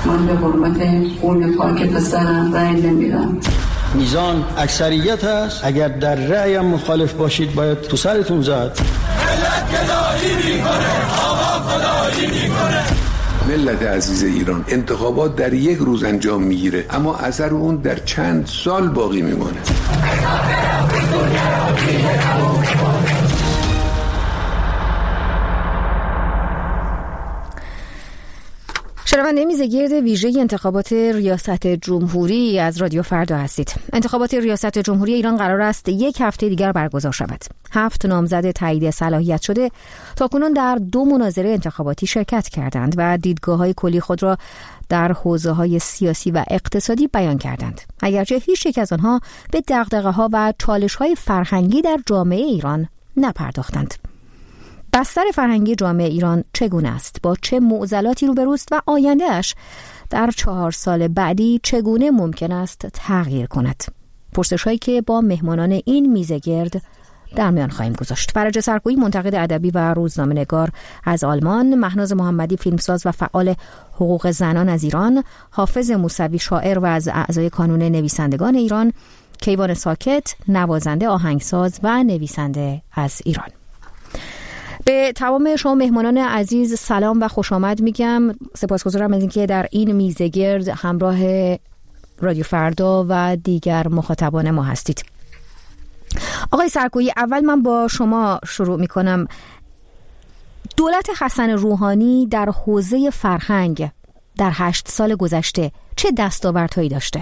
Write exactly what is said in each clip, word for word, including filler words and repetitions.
من به حرمت خون پاک پسرم رأی نمیدم. میزان اکثریت هست، اگر در رأی مخالف باشید باید تو سرتون زد. ملت گدایی میکنه، آقا خدایی میکنه. ملت عزیز ایران، انتخابات در یک روز انجام میگیره اما اثر اون در چند سال باقی میمونه. شنونده میزگرد ویژه انتخابات ریاست جمهوری از رادیو فردا هستید. انتخابات ریاست جمهوری ایران قرار است یک هفته دیگر برگزار شود. هفت نامزد تایید صلاحیت شده تاکنون در دو مناظره انتخاباتی شرکت کردند و دیدگاه‌های کلی خود را در حوزه‌های سیاسی و اقتصادی بیان کردند. اگرچه هیچ یک از آنها به دغدغه‌ها و چالش‌های فرهنگی در جامعه ایران نپرداختند. بستر فرهنگی جامعه ایران چگونه است؟ با چه معضلاتی روبروست و آیندهش در چهار سال بعدی چگونه ممکن است تغییر کند؟ پرسش‌هایی که با مهمانان این میزگرد در میان خواهیم گذاشت. فرج سرکویی، منتقد ادبی و روزنامه‌نگار از آلمان، مهناز محمدی، فیلمساز و فعال حقوق زنان از ایران، حافظ موسوی، شاعر و از اعضای کانون نویسندگان ایران، کیوان ساکت، نوازنده، آهنگساز و نویسنده از ایران. به تمام شما مهمانان عزیز سلام و خوش آمد میگم. سپاسگزارم از اینکه در این میزگرد همراه رادیو فردا و دیگر مخاطبان ما هستید. آقای سرکویی، اول من با شما شروع میکنم. دولت حسن روحانی در حوزه فرهنگ در هشت سال گذشته چه دستاوردهایی داشته؟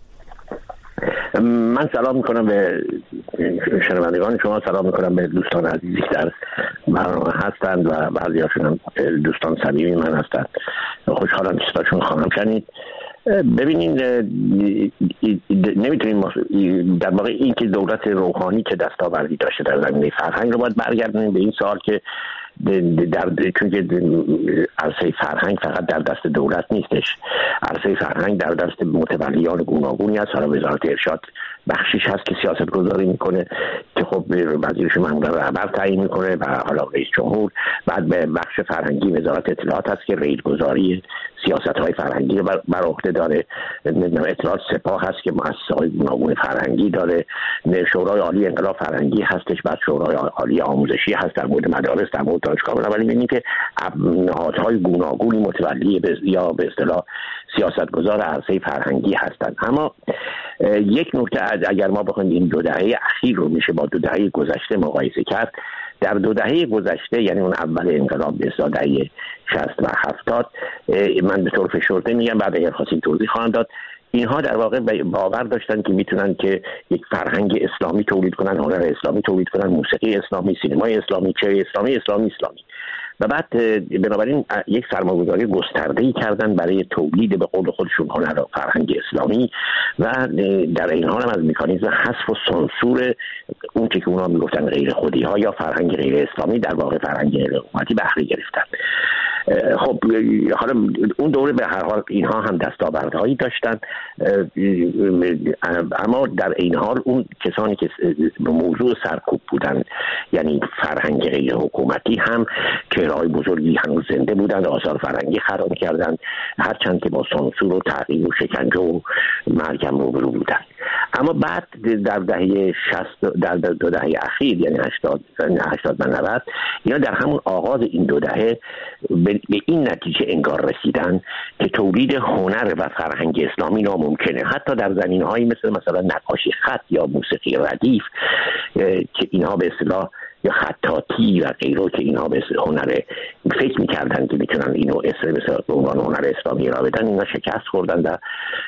من سلام میکنم به شنوندگان شما، سلام میکنم به دوستان عزیزی در برنامه هستند و بعضی هاشون هم دوستان صمیمی من هستند. خوشحالم که صداشون خواهم شنید. ببینین، نمیتونیم در واقع این که دولت روحانی که دستاوردی داشته در زمینه فرهنگ رو باید برگردونیم به این سال که در چون که عرصه فرهنگ فقط در دست دولت نیستش، عرصه فرهنگ در دست متولیان گوناگونی است. حالا وزارت ارشاد بخشیش هست که سیاست گذاری میکنه که خب وزیرش معمولا رهبر تعیین میکنه و حالا رئیس جمهور. بعد به بخش فرهنگی وزارت اطلاعات هست که رئیس گذاری سیاست های فرهنگی رو بر عهده داره. اطلاعات سپاه هست که مؤسسه های گوناگون فرهنگی داره. شورای عالی انقلاب فرهنگی هستش. بعد شورای عالی آموزشی هست در مورد مدارس، در مورد دانشگاه. ولی ببینید که نهادهای گوناگونی متولی یا به اصطلاح سیاستگزار عرصه فرهنگی هستند. اما یک نکته، اگر ما بخوایم این دو دهه اخیر رو میشه با دو دهه گذشته مقایسه کرد، در دو دهه گذشته یعنی اون اول انقلاب به اصطلاح دهه شصت و هفتاد، من به طور فشرده میگم، بعد اگر خواستیم توضیح خواهم داد، اینها در واقع باور داشتن که میتونن که یک فرهنگ اسلامی تولید کنن، هنر اسلامی تولید کنن، موسیقی اسلامی، سینمای اسلامی، چه اسلامی اسلامی اسلامی و بعد بنابراین یک سرمایه‌گذاری گسترده‌ای کردن برای تولید به قول خودشون هنر و فرهنگ اسلامی و در این حال هم از مکانیزم حذف و سانسور اون چه که اونها میگفتن غیر خودی‌ها یا فرهنگ غیر اسلامی در واقع فرهنگ غیر حکومتی بهره گرفتن. خب حالا اون دوره به هر حال اینها هم دستاوردهایی داشتن، اما در این حال اون کسانی که به موضوع سرکوب بودن یعنی فرهنگ غیر حکومتی هم چهره‌های بزرگی هنوز زنده بودند، آثار فرهنگی خراب کردند، هرچند که با سانسور و تعقیب و شکنجه و مرگ هم روبرو بودند. اما بعد در دهه شصت در دو دهه اخیر یعنی هشتاد هشتاد و نود اینا در همون آغاز این دو دهه به این نتیجه انگار رسیدن که تولید هنر و فرهنگ اسلامی ناممکنه، حتی در زمینه‌هایی مثل مثلا نقاشی خط یا موسیقی ردیف که اینها به اصطلاح یا خطاطی و غیره که اینها به هنر فکر می‌کردن که میتونن اینو اسم به عنوان هنر اسلامی را بدن، اینا شکست خوردن و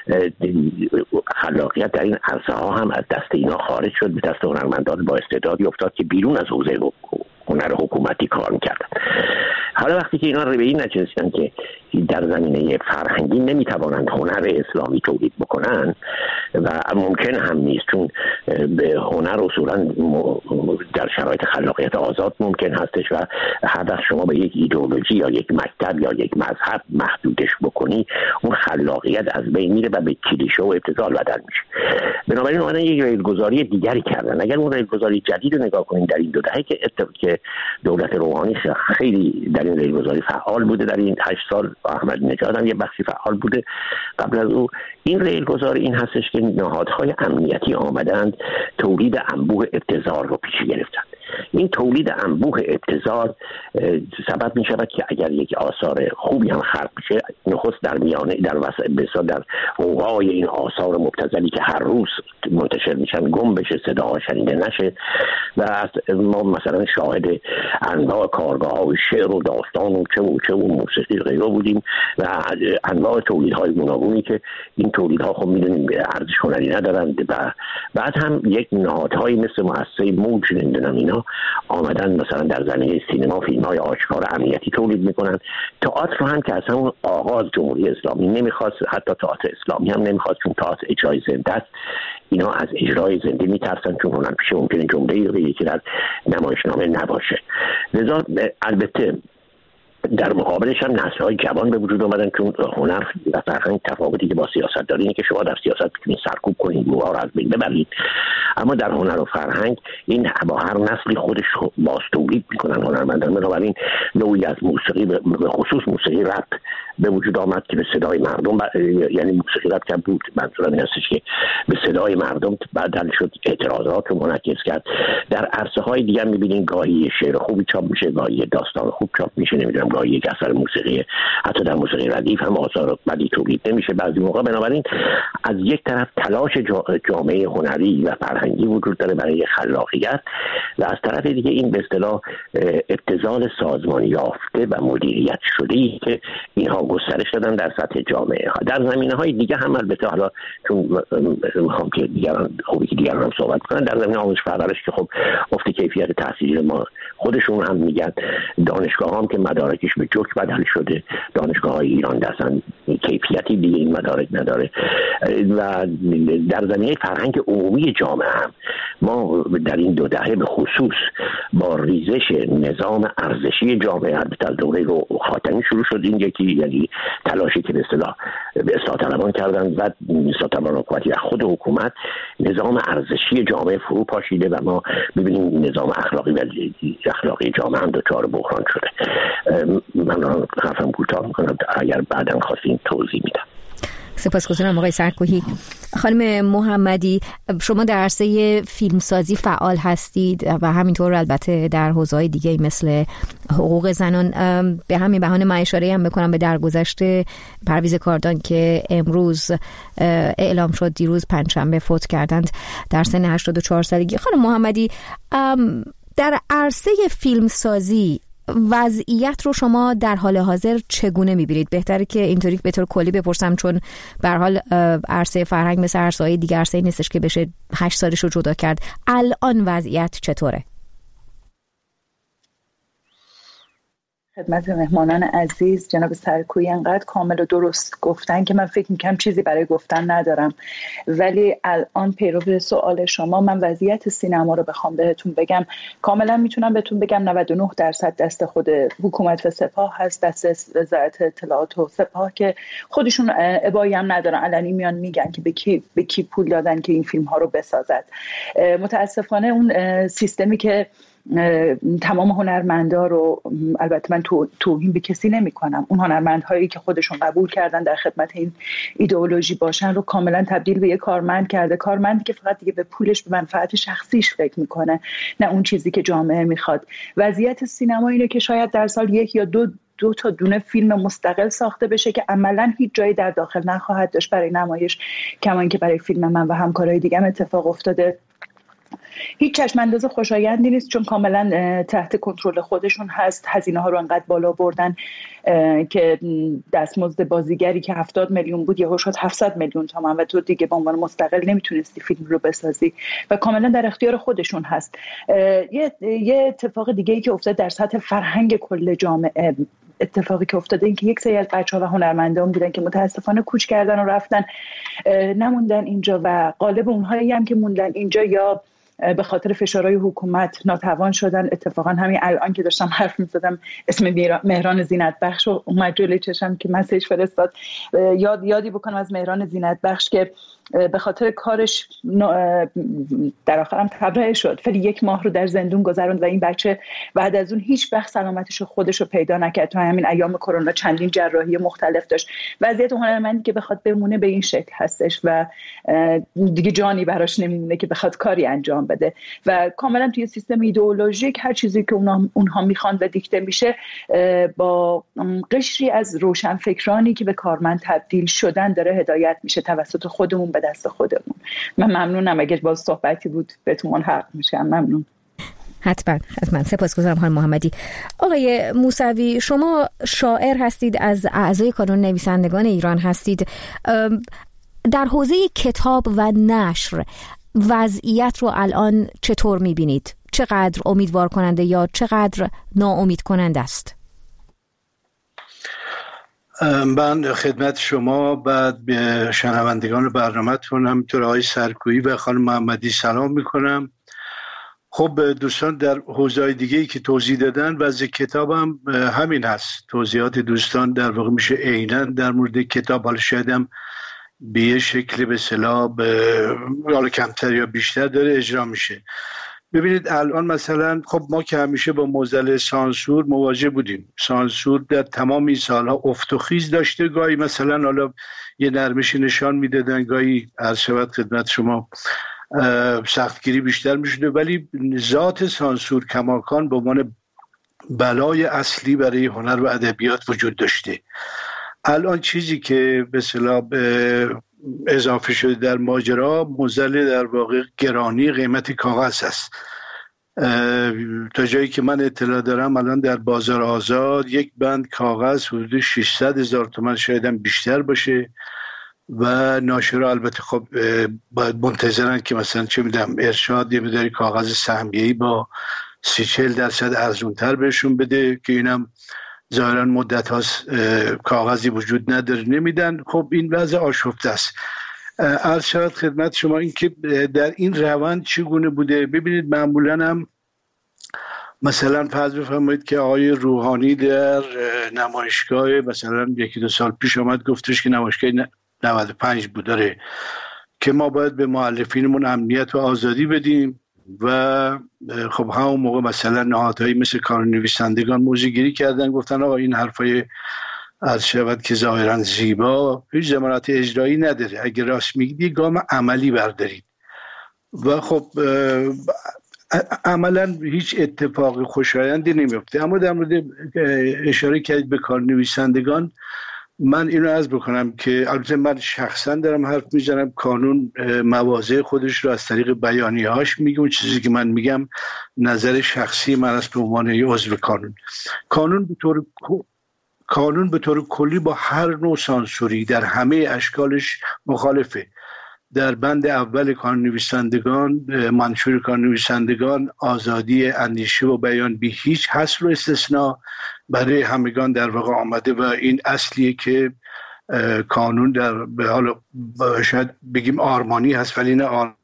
خلاقیت در این عرصه ها هم از دست اینا خارج شد، به دست هنرمندان با استعدادی افتاد که بیرون از حوزه هنر حکومتی کار می‌کردن. حالا وقتی که اینا رو به این نتیجه رسیدن که در زمینه فرهنگی نمیتوانند هنر اسلامی تولید بکنن و ممکن هم نیست، چون به هنر اصولا در شرایط خلاقیت آزاد ممکن هستش و هر وقت شما به یک ایدئولوژی یا یک مکتب یا یک مذهب محدودش بکنی اون خلاقیت از بین میره و به کلیشه و ابتذال بدل میشه. بنابراین اومدن یک ریلگذاری دیگری کردن. اگر اون ریلگذاری جدید رو نگاه کنیم در این دو دهه که که دولت روحانی خیلی در این ریلگذاری فعال بوده، در این هشت سال احمدی نژاد هم یه بخشی فعال بوده قبل از او، این ریلگذاری این هستش که نهادهای امنیتی آمدند تولید انبوه ابتذال رو پیش گرفتند. این تولید انبوه ابتذال سبب می شود که اگر یک آثار خوبی هم خلق بشه، نخست در میانه در وسط بسیار در اوقای این آثار مبتذلی که هر روز منتشر میشن گم بشه، صداها شنیده نشه. و ما مثلا شاهد انواع کارگاه های شعر و داستان و چه و چه و موسیقی غیره بودیم و انواع تولیدهای گوناگونی که این تولیدها خب میدونیم ارزش هنری ندارند. و بعد هم یک نهادهایی مثل مؤسسه موج نمیدونم اینا آمدن مثلا در زمینه سینما فیلم‌های آشکار امنیتی تولید میکنن. تئاتر رو هم که از همون آغاز جمهوری اسلامی نمیخواست، حتی تئاتر اسلامی هم نمیخواست، چون تئاتر اجرای زنده است. اینا از اجرای زنده میترسن چون هنر پیشه ممکنه جمله یکی در نمایشنامه نباشه. لذا البته در مقابلش هم نسل‌های جوان به وجود اومدن، چون هنر و فرهنگ تفاوتی که با سیاست داره اینه که شما در سیاست میتونید سرکوب کنید، گروه‌ها رو از بین ببرید، اما در هنر و فرهنگ این با هر نسلی خودش باز تولید میکنن هنرمندان. بنابراین نوعی از موسیقی به خصوص موسیقی رپ به وجود آمد که به صدای مردم ب... یعنی موسیقی رپ که بود منظورم این هستش که به صدای مردم بدل شد، اعتراضات رو منعکس کرد. در عرصه های دیگه میبینین گاهی شعر خوبی چاپ میشه، گاهی داستان خوب چاپ میشه، نمیدونم گاهی یک اثر موسیقی، حتی در موسیقی ردیف هم آثار بدی تولید نمیشه بعضی موقع. بنابراین از یک طرف تلاش جامعه هنری و فرهنگی وجود داره برای خلاقیت و از طرف دیگه این به اصطلاح ابتذال سازمان یافته و مدیریت شده‌ای که اینها گسترش دادن در سطح جامعه ها. در زمینه‌های دیگه هم البته حالا چون میخوام که دیگران خوبی که دیگران هم صحبت کنن، در زمینه آموزش پرورش که خب افت کیفیت تحصیلی ما خودشون هم میگن، دانشگاه هم که مدارکش به جوک بدل شده، دانشگاه های ایران دستن کیفیتی دیگه این مدارک نداره. و در زمینه فرهنگ عمومی جامعه هم ما در این دو دهه به خصوص با ریزش نظام ارزشی جامعه، البته از دوره رو خاتمی شروع شد این یکی، یعنی تلاشی که به اصطلاح به اصلاح طلبان کردن و اصلاح طلبان حکومتی و خود حکومت نظام ارزشی جامعه فرو پاشیده و ما ببینیم نظام اخلاقی و اخلاقی جامعه هم دچار بحران شده. من حرفم کوتاه میکنم، اگر بعداً خواستین توضیح میدم. سپاسگزارم آقای سرکوهی. خانم محمدی، شما در عرصه فیلمسازی فعال هستید و همینطور البته در حوزه‌های دیگه مثل حقوق زنان. به همین بهانه من اشاره هم بکنم به درگذشت پرویز کاردان که امروز اعلام شد دیروز پنجشنبه فوت کردند در سن هشتاد و چهار سالگی. خانم محمدی، در عرصه فیلمسازی وضعیت رو شما در حال حاضر چگونه می‌بینید؟ بهتره که اینطوری به طور کلی بپرسم، چون به هر حال عرصه فرهنگ مثل عرصه‌های دیگه عرصه نیستش که بشه هشت سالش رو جدا کرد. الان وضعیت چطوره؟ خدمت مهمانان عزیز، جناب سرکویی انقدر کامل و درست گفتن که من فکر میکنم چیزی برای گفتن ندارم. ولی الان پیرو سوال شما، من وضعیت سینما رو بخوام بهتون بگم، کاملا میتونم بهتون بگم نود و نه درصد دست خود حکومت و سپاه هست، دست وزارت اطلاعات و سپاه که خودشون ابایی هم ندارن، علنی میان میگن که به کی به کی پول دادن که این فیلم ها رو بسازد. متاسفانه اون سیستمی که تمام هنرمندا رو، البته من تو توهین به کسی نمی کنم، اون هنرمندهایی که خودشون قبول کردن در خدمت این ایدئولوژی باشن رو کاملا تبدیل به یک کارمند کرده، کارمندی که فقط دیگه به پولش، به منفعت شخصیش فکر میکنه، نه اون چیزی که جامعه میخواد. وضعیت سینما اینه که شاید در سال یک یا دو دو تا دونه فیلم مستقل ساخته بشه که عملاً هیچ جایی در داخل نخواهد داشت برای نمایش، کما اینکه برای فیلم من و همکارای دیگه‌م اتفاق افتاده. هیچ چشم انداز خوشایندی نیست، چون کاملا تحت کنترل خودشون هست. هزینه ها رو انقدر بالا بردن که دستمزد بازیگری که هفتاد میلیون بود یهو شد هفتصد میلیون تومان و تو دیگه به عنوان مستقل نمیتونستی فیلم رو بسازی و کاملا در اختیار خودشون هست. یه یه اتفاق دیگه‌ای که افتاد در سطح فرهنگ کل جامعه، اتفاقی که افتاده این که یک سری از بچه‌ها و هنرمندان بودن که متاسفانه کوچ کردن و رفتن، نموندن اینجا و غالب اونهایی هم که موندن اینجا یا به خاطر فشارهای حکومت ناتوان شدن. اتفاقا همین الان که داشتم حرف می‌زدم اسم مهران زینت بخش اومد جلوی چشم که مسیج فرستاد، یاد یادی بکنم از مهران زینت بخش که به خاطر کارش در آخر هم تبرئه شد، ولی یک ماه رو در زندون گذروند و این بچه بعد از اون هیچ وقت سلامتش رو خودش رو پیدا نکرد. تو همین ایام کرونا چندین جراحی مختلف داشت. وضعیت هنرمندی که بخواد بمونه به این شکل هستش و دیگه جانی براش نمیمونه که بخواد کاری انجام بده و کاملا توی سیستم ایدئولوژیک هر چیزی که اونها, اونها میخوان و دیکته میشه با قشری از روشنفکرانی که به کارمند تبدیل شدن داره هدایت میشه توسط خودمون به دست خودمون. من ممنونم اگر باز صحبتی بود بهتون ملحق میشم. ممنون. حتما حتما. سپاسگزارم خانم محمدی. آقای موسوی، شما شاعر هستید، از اعضای کانون نویسندگان ایران هستید. در حوزه کتاب و نشر وضعیت رو الان چطور میبینید؟ چقدر امیدوار کننده یا چقدر ناامید کننده است؟ من خدمت شما بعد به شنوندگان برنامه‌تون همینطور آقای سرکویی و خانم محمدی سلام میکنم. خب دوستان در حوزه‌های دیگه‌ای که توضیح دادن وضع کتابم همین هست. توضیحات دوستان در واقع میشه عیناً در مورد کتاب، حالا شاید هم به یه شکل به اصطلاح حالا کمتر یا بیشتر داره اجرا میشه. ببینید الان مثلا خب ما که همیشه با معضل سانسور مواجه بودیم. سانسور در تمام این سالها افت و خیز داشته، گاهی مثلا حالا یه نرمشی نشان میدادن، گاهی عرض شود خدمت شما سختگیری بیشتر میشده، ولی ذات سانسور کماکان به عنوان بلای اصلی برای هنر و ادبیات وجود داشته. الان چیزی که به اصطلاح اضافه شده در ماجرا معضل در واقع گرانی قیمت کاغذ است. تا جایی که من اطلاع دارم الان در بازار آزاد یک بند کاغذ حدود ششصد هزار تومان، شاید هم بیشتر باشه و ناشرا البته خب باید منتظرن که مثلا چه میدونم ارشاد یه مقداری کاغذ سهمیه‌ای با سی چهل درصد ارزونتر بهشون بده که اینم ظاهرا مدت هاست کاغذی وجود نداره نمیدن. خب این وضع آشفته است. عرض شود خدمت شما این که در این روند چگونه بوده. ببینید معمولا هم مثلا فرض بفرمایید که آقای روحانی در نمایشگاه مثلا یکی دو سال پیش آمد گفتش که نمایشگاه نود و پنج بود داره که ما باید به مؤلفینمون امنیت و آزادی بدیم و خب همون موقع مثلا نهادهایی مثل کانون نویسندگان موضع‌گیری کردن، گفتن آقا این حرفای عرض شود که ظاهرا زیبا هیچ ضمانت اجرایی نداره، اگه راست میگید یک گام عملی بردارید. و خب عملا هیچ اتفاق خوشایندی نمیفته. اما در مورد اشاره کردید به کانون نویسندگان، من اینو عرض بکنم که البته من شخصا دارم حرف میزنم، کانون مواضع خودش رو از طریق بیانیه‌هاش میگه. اون چیزی که من میگم نظر شخصی من است به عنوان یه عضو کانون. کانون به طور کانون به طور کلی با هر نوع سانسوری در همه اشکالش مخالفه. در بند اول کانون نویسندگان، منشور کانون نویسندگان، آزادی اندیشه و بیان بی هیچ حصر و استثناء برای همگان در واقع آمده و این اصلیه که کانون در به حال شاید بگیم آرمانی هست ولی نه آر...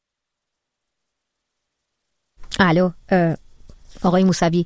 الو آقای موسوی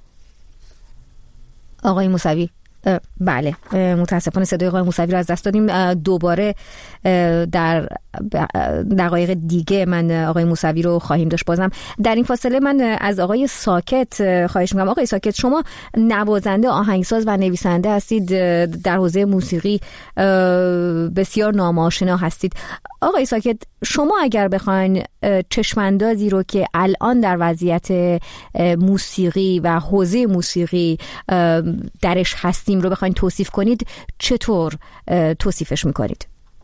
آقای موسوی بله متاسفانه صدای آقای موسوی رو از دست دادیم. دوباره در دقایق دیگه من آقای موسوی رو خواهیم داشت. بازم در این فاصله من از آقای ساکت خواهش میکنم. آقای ساکت، شما نوازنده، آهنگساز و نویسنده هستید، در حوزه موسیقی بسیار نام‌آشنا هستید. آقای ساکت، شما اگر بخواین چشماندازی رو که الان در وضعیت موسیقی و حوزه موسیقی درش هستیم رو بخواین توصیف کنید، چطور توصیفش میکنید؟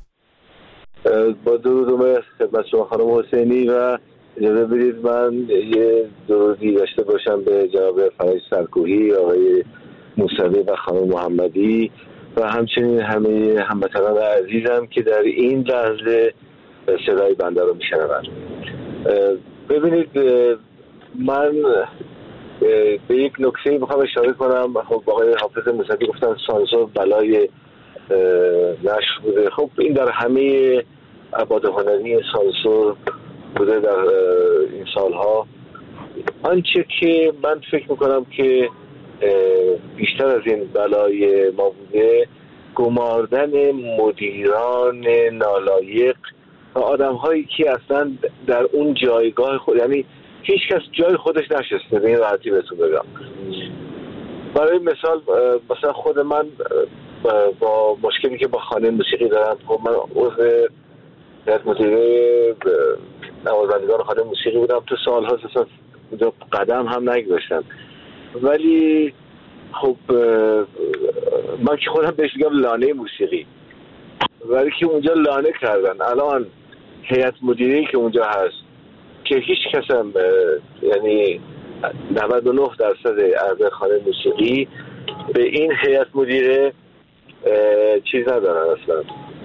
با درود و مرسی خدمت شما خانم حسینی و اجازه بدید من یه درودی داشته باشم به جناب فرج سرکویی، آقای موسوی و خانم محمدی و همچنین همه هموطنان عزیزم که در این لحظه صدای بنده رو میشنوند. ببینید من به یک نکته میخوام اشاره کنم. خب آقای حافظ موسوی گفتن سانسور بلای نشر بوده. خب این در همه ابعاد هنری سانسور بوده در این سالها. آنچه که من فکر میکنم که بیشتر از این بلای ما بوده، گماردن مدیران نالایق و آدم هایی که اصلا در اون جایگاه خود، یعنی هیچ کس جای خودش نشسته، به این راحتی بهتون بگم. برای مثال مثلا خود من با مشکلی که با خانه موسیقی دارم، خب من عضو هیئت مدیره نوازندگان خانه موسیقی بودم، تو سال‌ها اصلا اونجا قدم هم نگذاشتم، ولی خب من که خودم بهش میگم لانه موسیقی، ولی که اونجا لانه کردن. الان هیئت مدیره‌ای که اونجا هست که هیچ کس هم یعنی نود و نه درصد اعضای خانه موسیقی به این هیئت مدیره چیز ندارن، اصلا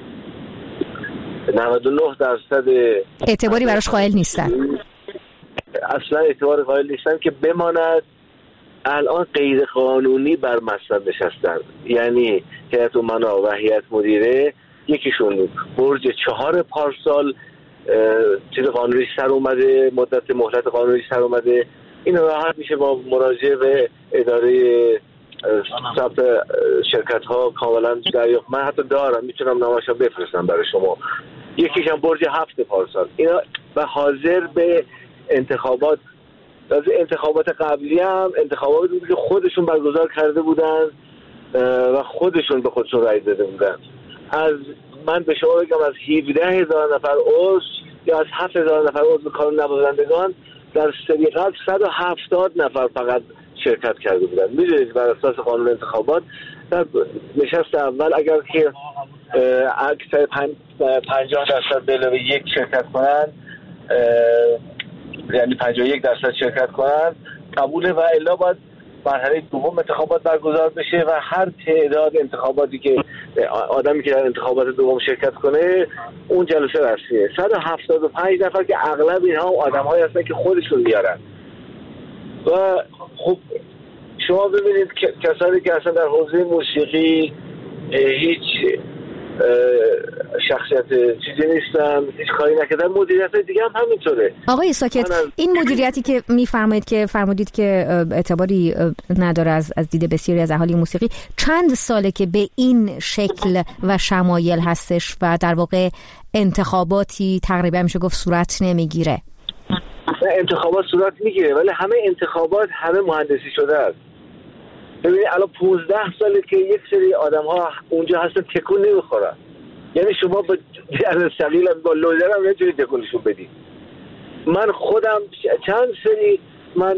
نود و نه درصد اعتباری براش قائل نیستن، اصلا اعتبار قائل نیستن که بماند. الان غیر قانونی بر مصرف نشستن، یعنی هیئت امنا و هیئت مدیره یکیشون برج چهار پارسال چیز قانونی سر اومده، مدت مهلت قانونی سر اومده، این راحت میشه با مراجعه به اداره ثبت شرکت ها کاملا دریافت. من حتی دارم، میتونم نامشو بفرستم برای شما. یکیشم برج هفت پارسال، اینا و حاضر به انتخابات، از انتخابات قبلی هم انتخابات بود که خودشون برگزار کرده بودن و خودشون به خودشون رای داده بودن. از من به شما بگم از هفده هزار نفر عضو یا از هفت هزار نفر عضو کانون نوازندگان در سری قبل صد و هفتاد نفر فقط شرکت کرده بودن. میدونید بر اساس قانون انتخابات در نشست اول اگر که اکثر پنجاه درصد به علاوه یک شرکت کنن، یعنی پنجاه و یک درصد شرکت کنن قبوله، و الا باید مرحله دوم انتخابات برگزار بشه و هر تعداد انتخاباتی که آدمی که در انتخابات دوم شرکت کنه اون جلسه رسمیه. صد و هفتاد و پنج نفر که اغلب اینها آدم‌هایی هستن که خودشون میارن. و خب شما ببینید کسانی که اصلا در حوزه موسیقی هیچ شخصیت چیزی نیستن، هیچ کاری نکردن، مدیریت دیگه هم همینطوره. آقای ساکت، این مدیریتی که میفرمایید که فرمودید که اعتباری نداره از از دید بسیاری از اهالی موسیقی، چند ساله که به این شکل و شمایل هستش و در واقع انتخاباتی تقریبا میشه گفت صورت نمیگیره؟ انتخابات صورت میگیره، ولی همه انتخابات همه مهندسی شده است. ببینید الان پانزده ساله که یک سری آدم ها اونجا هستن تکون نمیخورن، یعنی شما با جهاز ثقیل با لودر هم نمیتونید تکونشون بدید. من خودم چند سری من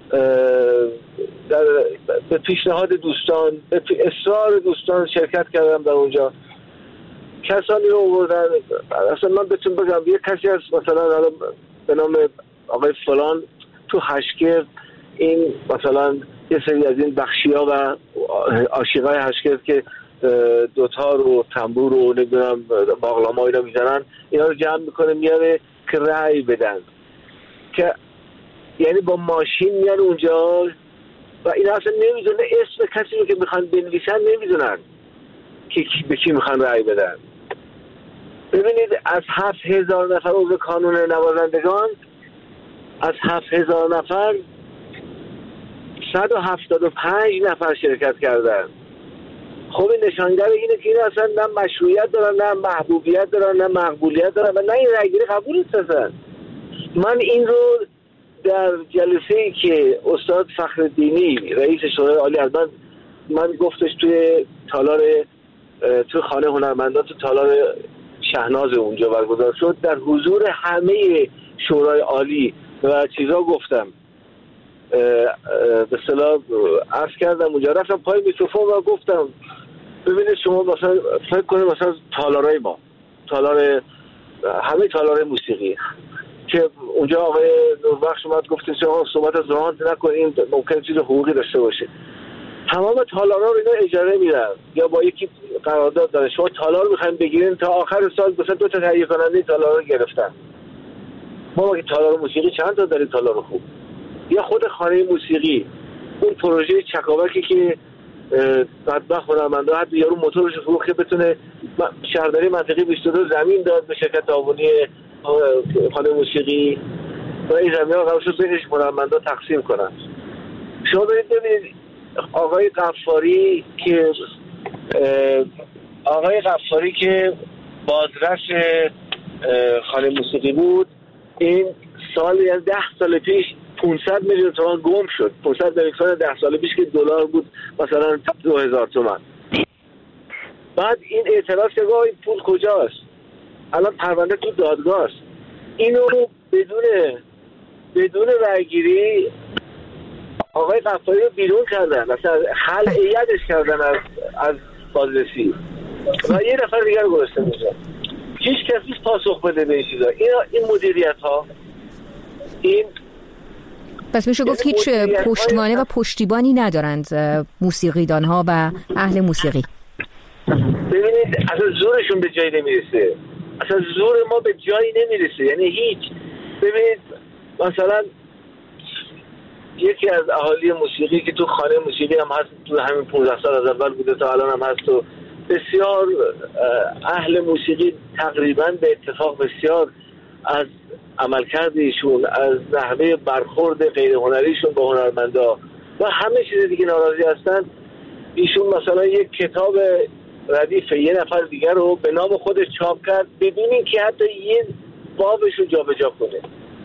در به پیشنهاد دوستان، به اصرار دوستان شرکت کردم در اونجا. کسانی رو آوردن، اصلا من بهتون بگم یک کسی از مثلا به نام آقای فلان تو هشکرد، این مثلا یه سری از این بخشی‌ها و عاشقای هشکرد که دوتار و تنبور و نمیدونم باقلما اینا میزنن، اینا رو جمع میکنه میاره که رأی بدن، که یعنی با ماشین میان اونجا و اینا اصلا نمیدونه اسم کسی رو که میخوان بنویسن نمیدونن که به کی میخوان رأی بدن. ببینید از هفت هزار نفر عضو کانون نوازندگان، از هفت هزار نفر صد و هفتاد و پنج نفر شرکت کردن. خب این نشانگر اینه که این اصلا نه مشروعیت دارن، نه محبوبیت دارن، نه مقبولیت دارن و نه این رأیگیری قبول نیستن. من این رو در جلسه‌ای که استاد فخرالدینی رئیس شورای عالی از من من گفتش توی تالار توی خانه هنرمندان تو تالار شهناز اونجا برگزار شد، در حضور همه شورای عالی و چیزا گفتم، به اصطلاح عرض کردم اونجا، رفتم پای میکروفون و گفتم ببینید شما مثلا فکر کنید مثلا تالارای ما، تالار همه تالارای موسیقی که اونجا آقای نوربخش اومد گفتش آقا صحبت از رانت نکنیم، ممکنه چیز حقوقی داشته باشه. تمام تالارا رو اینا اجاره میدن یا با یکی قرارداد داره، شما تالار میخواین بگیرین تا آخر سال مثلا دو تا تهیه کننده تالار رو گرفتن. ما که تالار موسیقی چند تا داریم تالار خوب، یا خود خانه موسیقی اون پروژه چکاوکی که بدبخت هنرمندا حتی یارو موتورش فروخت که بتونه شهرداری منطقه بیست و دو زمین داد به شرکت تعاونی خانه موسیقی و این زمین ها قرار شد بینش هنرمندا تقسیم کنن. شما برید ببینید آقای غفاری که آقای غفاری که بازرس خانه موسیقی بود، این سال یعنی ده سال پیش پانصد میلیون تومان گم شد. پانصد میلیون تومان ده سال پیش که دلار بود مثلا دو هزار تومان. بعد این اعتراض که این پول کجاست؟ الان پرونده تو دادگاه است. اینو بدون بدون رأیگیری آقای قفاری رو بیرون کردن، مثلا خلعیتش کردن از از بازرسی و یه نفر دیگر رو گذاشتن میشه. هیچ کسی پاسخ بده به این چیزا. این این مدیریت ها این پس میشه گفت هیچ پشتوانه و پشتیبانی ندارند موسیقیدان ها و اهل موسیقی. ببینید اصلا زورشون به جایی نمیرسه، اصلا زور ما به جایی نمیرسه، یعنی هیچ. ببینید مثلا یکی از اهالی موسیقی که تو خانه موسیقی هم هست، تو همین پانزده سال از اول بوده تا الان هم هست و بسیار اهل موسیقی تقریبا به اتفاق بسیار از عملکرد ایشون، از نحوه برخورد غیر هنریشون با هنرمندا و همه چیز دیگه ناراضی هستن. ایشون مثلا یک کتاب ردیف یه نفر دیگر رو به نام خودش چاپ کرد بدون اینکه حتی یه بابش رو جابجا کنه.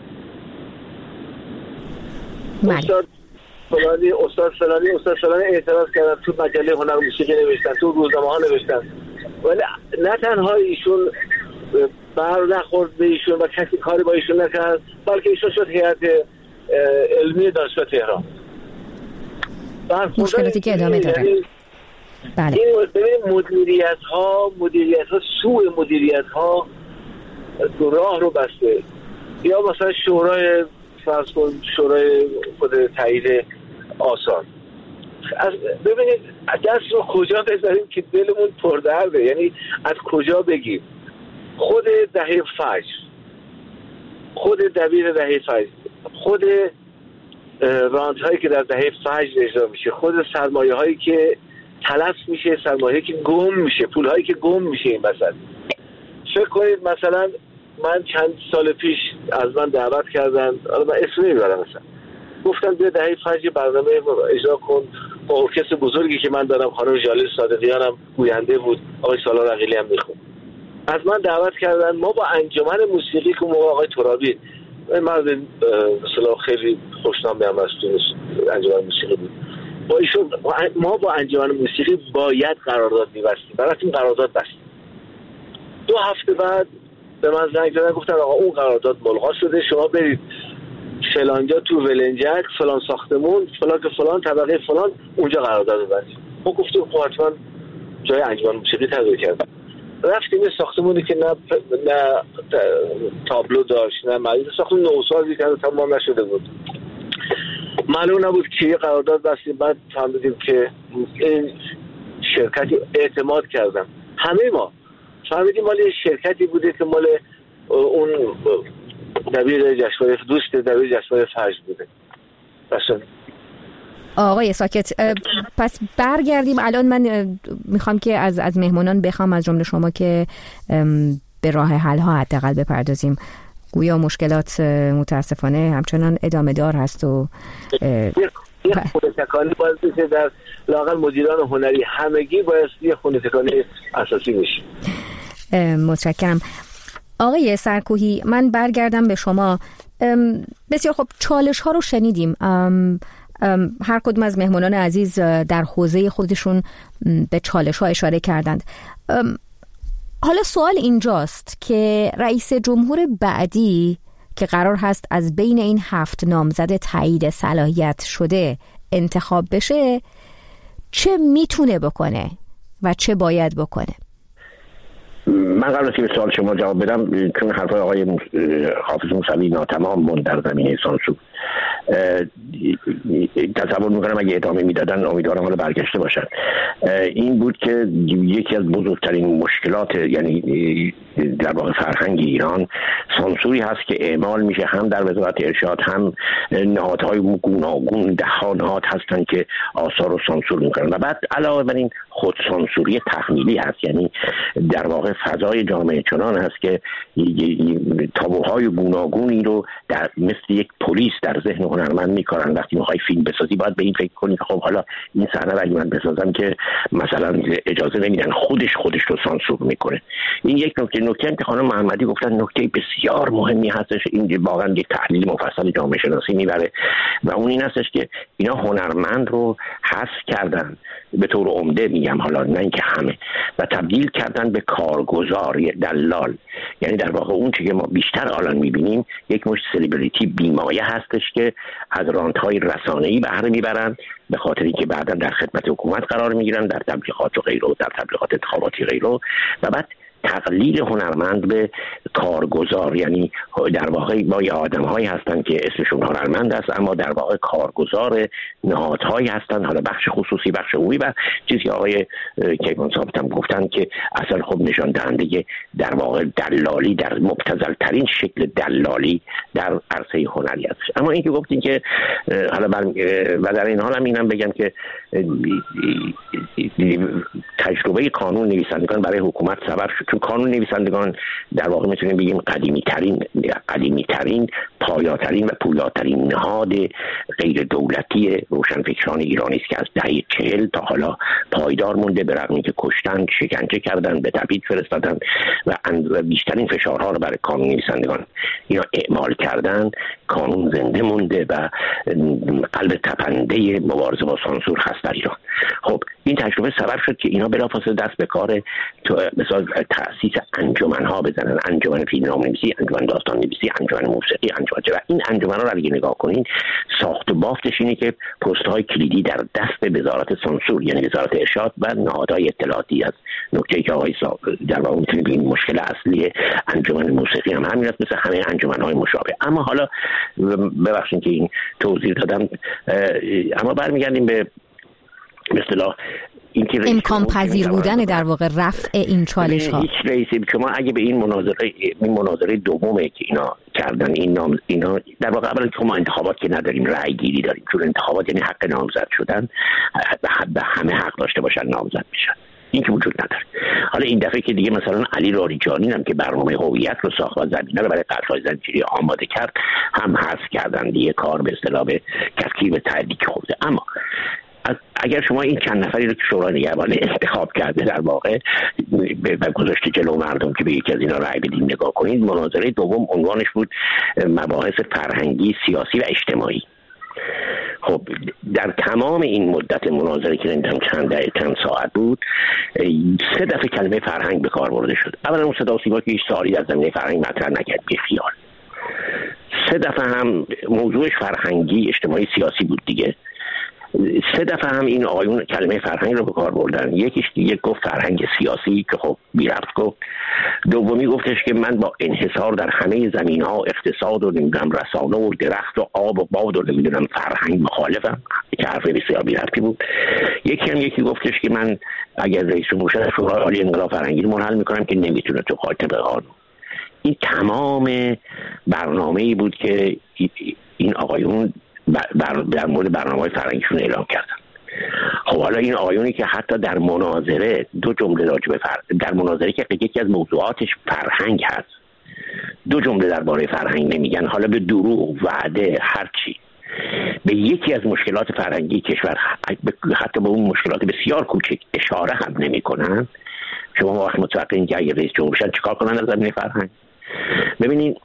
استاد فلانی استاد فلانی استاد فلانی اعتراض کردن، تو مجله هنر موسیقی نوشتن، تو روزنامه ها نوشتن، ولی نه تنها ایشون بر نخورد به ایشون و کسی کاری با ایشون نکرد، بلکه ایشون شد هیئت علمی دانشگاه تهران. مشکلاتی که ادامه داره. بله. این ببینید مدیریت ها مدیریت ها سوء مدیریت ها راه رو بسته. یا مثلا شورای فرض کن شورای خود تایید آثار، از ببینید دست رو کجا بذاریم که دلمون پردرده، یعنی از کجا بگیم؟ خود دهه فجر، خود دبیر دهه فجر، خود رانت هایی که در دهه فجر اجرا میشه، خود سرمایه هایی که تلف میشه، سرمایه که گم میشه، پول هایی که گم میشه این وسط. فکر کنید مثلا من چند سال پیش از من دعوت کردن، حالا من اسم نمیبرم، مثلا گفتن بیا دهه فجر برنامه اجرا کن با ارکستر بزرگی که من دارم، خانم ژاله صادقیان هم گوینده بود، آقای سالار عقیلی هم میخوند. از من دعوت کردن، ما با انجمن موسیقی که موقع آقای ترابی مرد مثلا خیلی خوشنامی هم از انجمن موسیقی بود، با ایشون ما با انجمن موسیقی باید قرارداد می‌بستیم، براتون قرارداد بستیم. دو هفته بعد به من زنگ زدن گفتن آقا اون قرارداد ملغا شده، شما برید فلانجا تو ولنجک فلان ساختمون فلان که فلان طبقه فلان اونجا قرارداد بستیم. ما گفتیم خب حتما جای انجمن موسیقی تغییر کرد. رفتیم یه ساختمونی که نه نه تابلو داشت، نه مجلس، ساختمون نوسازی که تمام نشده بود، معلوم نبود که یه قرارداد بستیم. بعد فهمیدیم که این شرکتی اعتماد کردن، همه ما فهمیدیم مال یه شرکتی بوده که مال اون دبیر جشنواره دوست دبیر جشنواره فجر بوده. بسید آقای ساکت، پس برگردیم. الان من میخوام که از از مهمانان بخوام، از جمله شما، که به راه حل ها حداقل بپردازیم. گویا مشکلات متاسفانه همچنان ادامه دار هست و یه خونه تکانی باید بشه در لااقل مدیران هنری همگی باید یه خونه تکانی اساسی بشه. متشکرم. آقای سرکوهی، من برگردم به شما. بسیار خب، چالش ها رو شنیدیم. هر کدوم از مهمانان عزیز در حوزه خودشون به چالش ها اشاره کردند. حالا سوال اینجاست که رئیس جمهور بعدی که قرار هست از بین این هفت نامزد تایید صلاحیت شده انتخاب بشه، چه میتونه بکنه و چه باید بکنه؟ من قبل از که به سوال شما جواب بدم، چون حرفای آقای حافظ موسوی ناتمام موند در زمینه سانسور، تصور میکنم اگه ادامه میدادن امیدوارم حالا برگشته باشن. این بود که یکی از بزرگترین مشکلات، یعنی در واقع فرهنگ ایران، سانسوری هست که اعمال میشه هم در وزارت ارشاد، هم نهادهای گوناگون، ده ها نهاد هستن که آثار رو سانسور میکنن. و بعد علاوه بر این خود سانسوری تحمیلی هست، یعنی در واقع فضای های جامعه چنان هست که تابوهای گوناگونی رو در مثل یک پلیس در ذهن هنرمند میکارن. وقتی میخوای فیلم بسازی باید به این فکر کنی که خب حالا این صحنه رو اگه من بسازم که مثلا اجازه نمیدن، خودش خودش رو سانسور میکنه. این یک نکته نکته که خانم محمدی گفتن نکته بسیار مهمی هستش. این واقعا یک تحلیل مفصل جامعه شناسی میبره و اون این هستش که اینا هنرمند رو حذف کردن به طور عمده، میگم حالا نه اینکه همه، و تبدیل کردن به کارگزار، دلال. یعنی در واقع اون چیزی که ما بیشتر الان میبینیم یک مشت سلبریتی بیمایه هستش که از رانت‌های رسانه‌ای بهره میبرن به خاطر اینکه بعدا در خدمت حکومت قرار میگیرن، در تبلیغات و غیره، در تبلیغات انتخاباتی غیره، و بعد تقلیل هنرمند به کارگزار. یعنی در واقع ما یه آدم‌هایی هستن که اسمشون هنرمند است اما در واقع کارگزار نهادهایی هستن، حالا بخش خصوصی، بخش عمومی، و چیزی که آقای کیوان ثابت هم گفتن که اصلا خب نشان دهنده در واقع دلالی، در مبتذل ترین شکل دلالی در عرصه هنری است. اما این که گفتین که حالا و در این حال هم اینم بگم که تجربه قانون نویسندگان برای حکومت سبب شد، چون قانون نویسندگان در واقع میتونیم بگیم قدیمی ترین قدیمی ترین پایاترین و پویاترین نهاد غیر دولتی روشنفکران ایرانی است که از دهه چهل تا حالا پایدار مونده، به رغم اینکه کشتن، شکنجه کردن، به تبعید فرستادن و بیشترین فشارها رو برای قانون نویسندگان اینا اعمال کردن. قانون زنده مونده و قلب تپنده مبارزه با سانسور هست در ایران. خب این تجربه سبب شد که اینا بلافاصله دست به کار مثلا تأسیس انجمن‌ها بزنن، انجمن فیلمنامه‌نویسی، انجمن داستان‌نویسی، انجمن موسیقی، انجمن و این انجمن‌ها رو اگه نگاه کنین ساخت و بافتش اینه که پست‌های کلیدی در دست وزارت سانسور یعنی وزارت ارشاد و نهادهای اطلاعاتی است. نکته‌ای که آقای در واقع می‌تونیم ببینیم مشکل اصلی انجمن موسیقی هم همین است، مثل همه انجمن‌های مشابه. اما حالا ببخشید که این توضیح دادم، اما برمیگردیم به به اصطلاح امکان پذیر بودن در واقع رفع این چالش ها. هیچ رئیسی شما اگه به این مناظره این مناظره دومه که اینا کردن، این نام اینا در واقع اولا که ما انتخابات که نداریم، رأی گیری داریم، چون انتخابات یعنی حق نامزد شدن، به همه حق داشته باشن نامزد بشن، این که وجود نداره. حالا این دفعه که دیگه مثلا علی لاریجانی هم که برنامه هویت رو ساخت و زمینه رو برای قطع‌های زنجیری آماده کرد هم حذف کردن دیگه، کار به اصطلاح به تفکیک تحریک خورده. اما اگر شما این چند نفری رو که شورای نگهبان انتخاب کرده در واقع به گذاشته جلو مردم که به یکی از اینا رأی بدین نگاه کنید، مناظره دوم عنوانش بود مباحث فرهنگی، سیاسی و اجتماعی. خب در تمام این مدت مناظره که نمیدونم چند دقیقه چند ساعت بود، سه دفعه کلمه فرهنگ به کار برده شد. اولا اون صدا و سیما که هیچ سوالی از زمینه فرهنگ مطرح نکرد، بی خیال. سه دفعه هم موضوعش فرهنگی، اجتماعی، سیاسی بود دیگه. سه دفعه هم این آقایون کلمه فرهنگ رو به کار بردن. یکیش دیگه گفت فرهنگ سیاسی که خب بی ربط گفت. دومی گفتش که من با انحصار در همه زمین‌ها، اقتصاد و نمیدونم رسانه و درخت و آب و باد و نمیدونم فرهنگ مخالفم، که حرف بسیار بی ربطی بود. یکی هم یکی گفتش که من اگر رئیس جمهور شورای عالی انقلاب فرهنگی رو منحل میکنم که نمیتونه تو قاطع قانون. این تمام برنامه‌ای بود که این آقایون بر در مورد برنامه‌های فرهنگیشون اعلام کردن. خب حالا این آقایونی که حتی در مناظره دو جمله راجع به فر... در مناظره که یکی از موضوعاتش فرهنگ هست، دو جمله درباره فرهنگ نمیگن، حالا به دروغ، وعده، هر چی، به یکی از مشکلات فرهنگی کشور، حتی به اون مشکلات بسیار کوچک اشاره هم نمی‌کنن. شما واقعا متوقعین که اگه رئیس جمهور شدن چیکار کنن از زمینه فرهنگ؟ ببینید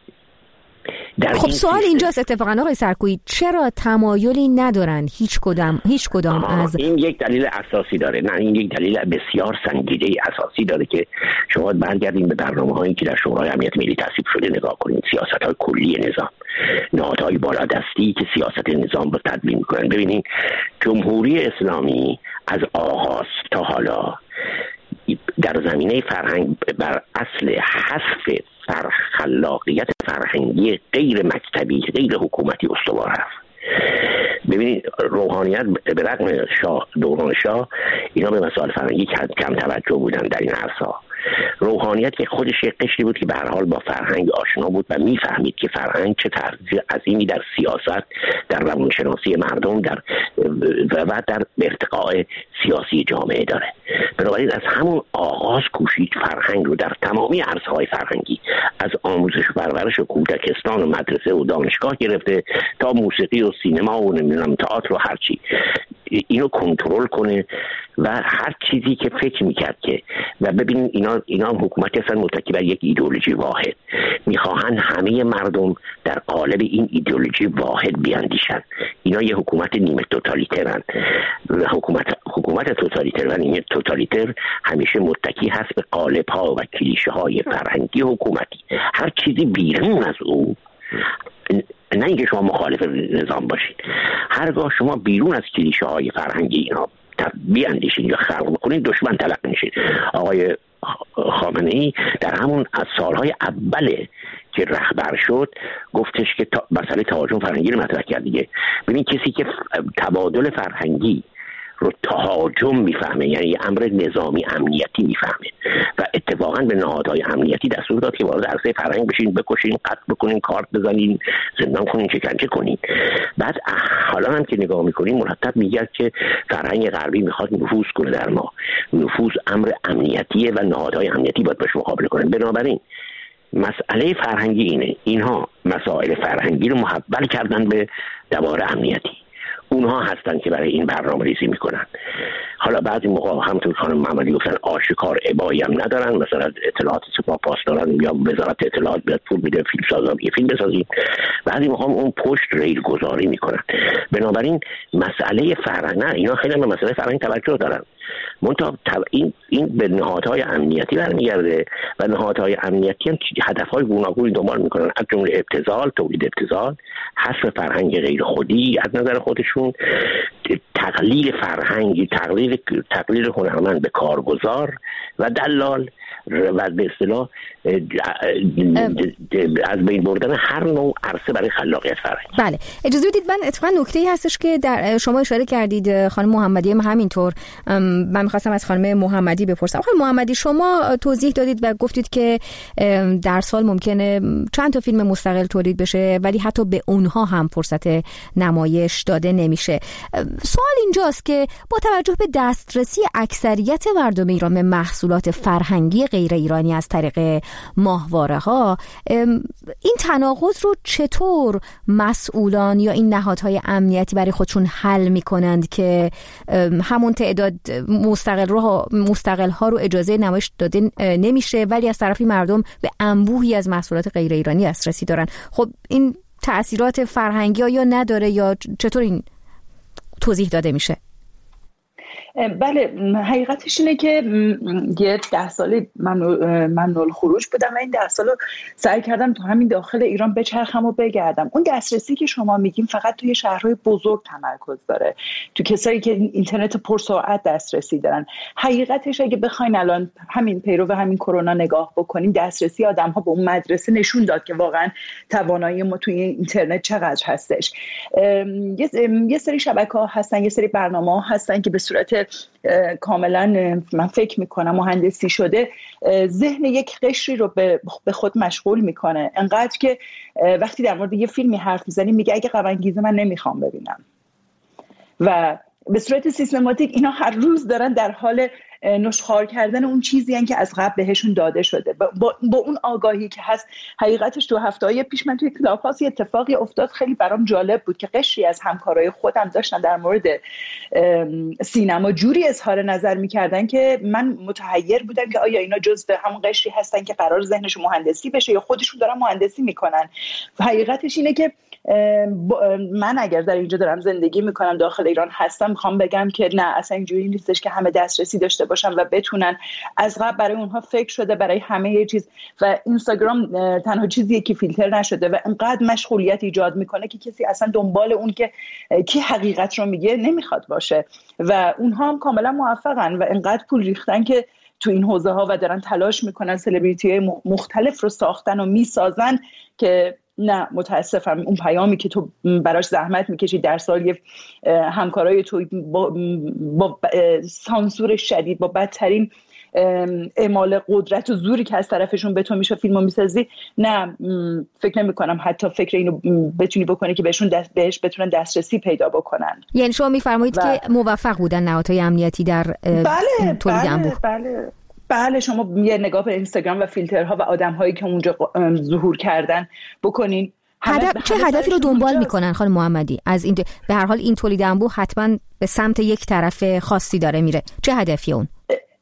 خب سوال اینجاست اتفاقا آقای سرکویی، چرا تمایلی ندارن هیچ کدام هیچ کدام از این یک دلیل اساسی داره. نه این یک دلیل بسیار سنجیده اساسی داره که شما برگردین به برنامه‌هایی که در شورای امنیت ملی تصویب شده نگاه کنید، سیاست‌های کلی نظام، نهادهای بالادستی که سیاست نظام رو تدوین می‌کنن. ببینید جمهوری اسلامی از آغاز تا حالا در زمینه فرهنگ بر اصل حذف خلاقیت فرهنگی غیر مکتبی، غیر حکومتی استوار هست. ببینید روحانیت به رغم شاه دوران شاه اینا به مسائل فرهنگی کم توجه بودن در این عرصه. روحانیت که خودش یک قشری بود که به هر حال با فرهنگ آشنا بود و میفهمید که فرهنگ چه تاثیر عظیمی در سیاست، در روانشناسی مردم، در و در ارتقاء سیاسی جامعه داره. بنابراین از همون آغاز کوشید فرهنگ رو در تمامی عرصه‌های فرهنگی، از آموزش و پرورش و کودکستان و مدرسه و دانشگاه گرفته تا موسیقی و سینما و نمیدونم تئاتر و هر چی، اینو کنترل کنه و هر چیزی که فکر میکرد که و ببینید اینا اینا حکومت اصلا متکی بر یک ایدئولوژی واحد، میخواهند همه مردم در قالب این ایدئولوژی واحد بیاندیشن. اینا یه حکومت نیمه توتالیترن و حکومت حکومت توتالیتر و نیمه توتالیتر همیشه متکی هست به قالب ها و کلیشه های فرهنگی حکومتی. هر چیزی بیرون از او، نه اینکه شما مخالف نظام باشید، هرگاه شما بیرون از کلیشه های فرهنگی اینا بیاندیشید یا خلق بکنید دشمن تلقی میشید. آقای خامنه‌ای در همون از سالهای اوله که رهبر شد گفتش که تا مسئله تهاجم فرهنگی رو مطرح کرد دیگه. ببین کسی که تبادل فرهنگی رو تهاجم میفهمه، یعنی امر نظامی امنیتی میفهمه و اتفاقا به نهادهای امنیتی دستور داد که وارد عرصه فرهنگ بشین، بکشین، قتل بکنین، کارت بزنین، زندان کنین، شکنجه کنین. بعد حالا هم که نگاه میکنین مرتب میگه که فرهنگ غربی میخواد نفوذ کنه در ما. نفوذ امر امنیتیه و نهادهای امنیتی باید باش مقابله کنن. بنابراین مسئله فرهنگی اینه، اینها مسائل فرهنگی رو محول کردن به دوار امنیتی. اونها هستن که برای این برنامه ریزی میکنن. حالا بعضی موقع همونطور خانم محمدی گفتن آشکار ابایی هم ندارن، مثلا اطلاعات سپاه پاسداران یا وزارت اطلاعات بیاد پول میده فیلم سازا یه فیلم بسازیم، بعضی موقع اون پشت ریل گذاری میکنن. بنابراین مسئله فرهنگ، نه اینا خیلی به مسئله فرهنگ توجه دارن، منتها این این به نهادهای امنیتی برمیگرده و نهادهای امنیتی هم هدفهای گوناگونی دنبال میکنن، از جمله ابتذال، تولید ابتذال، حذف فرهنگ غیر خودی از نظر خودشون، تقلیل فرهنگی، تقلیل تقلیل هنرمند به کارگزار و دلال و به اصطلاح از بین بردن هر نوع عرصه برای خلاقیت فرهنگی. بله اجازه بدید من اتفاقا نکته‌ای هستش که در شما اشاره کردید خانم محمدی هم همینطور، من می‌خواستم از خانم محمدی بپرسم. خانم محمدی شما توضیح دادید و گفتید که در سال ممکنه چند تا فیلم مستقل تولید بشه ولی حتی به اونها هم فرصت نمایش داده نمیشه. سوال اینجاست که با توجه به دسترسی اکثریت مردم ایران به محصولات فرهنگی غیر ایرانی از طریق ماهواره ها، این تناقض رو چطور مسئولان یا این نهادهای امنیتی برای خودشون حل میکنند که همون تعداد مستقل رو مستقل ها رو اجازه نمایش داده نمیشه ولی از طرفی مردم به انبوهی از محصولات غیر ایرانی دسترسی دارن؟ خب این تأثیرات فرهنگی ها یا نداره یا چطور این توضیح داده میشه؟ بله حقیقتش اینه که یه ده سالی ممنوع خروج بودم و این ده سالو سعی کردم تو همین داخل ایران بچرخم و بگردم. اون دسترسی که شما میگیم فقط توی شهرهای بزرگ تمرکز داره، تو کسایی که اینترنت پرسرعت دسترسی دارن. حقیقتش اگه بخواین الان همین پیرو و همین کرونا نگاه بکنیم، دسترسی آدم‌ها به اون مدرسه نشون داد که واقعا توانایی ما توی اینترنت چقدر هستش. یه سری شبکه‌ها هستن، یه سری برنامه‌ها هستن که به صورت کاملا من فکر میکنم مهندسی شده ذهن یک قشری رو به خود مشغول میکنه، انقدر که وقتی در مورد یه فیلمی حرف میزنیم میگه اگه غم‌انگیزه من نمیخوام ببینم و به صورت سیستماتیک اینا هر روز دارن در حال نشخوار کردن اون چیزی هن که از قبل بهشون داده شده با, با, با اون آگاهی که هست. حقیقتش تو هفته‌های پیش من توی کلاب هاوس اتفاقی افتاد خیلی برام جالب بود که قشری از همکارای خودم داشتن در مورد سینما جوری اظهار نظر میکردن که من متحیر بودم که آیا اینا جزء همون قشری هستن که قرار ذهنشون مهندسی بشه یا خودشون دارن مهندسی میکنن. حقیقتش اینه که من اگر در اینجا دارم زندگی میکنم داخل ایران هستم میخوام بگم که نه اصلا اینجوری نیستش که همه دسترسی داشته باشن و بتونن. از قبل برای اونها فکر شده برای همه یه چیز و اینستاگرام تنها چیزیه که فیلتر نشده و انقدر مشغولیت ایجاد میکنه که کسی اصلا دنبال اون که کی حقیقت رو میگه نمیخواد باشه و اونها هم کاملا موفقن و انقدر پول ریختن که تو این حوزه ها و دارن تلاش میکنن سلبریتی های مختلف رو ساختن و میسازن که نه متاسفم اون پیامی که تو براش زحمت میکشی در سال همکارای تو با, با سانسور شدید، با بدترین اعمال قدرت و زوری که از طرفشون به تو میشه فیلمو میسازی، نه فکر نمی کنم حتی فکر اینو بتونی بکنی که بهشون دست بهش بتونن دسترسی پیدا بکنن. یعنی شما میفرمایید و... که موفق بودن نهادهای امنیتی در بله تولید انبوه؟ بله بله شما یه نگاه به اینستاگرام و فیلترها و آدم‌هایی که اونجا ظهور کردن بکنین. هدف چه هدفی رو دنبال میکنن خانم محمدی از این؟ به هر حال این تولید انبوه حتما به سمت یک طرف خاصی داره میره، چه هدفی اون؟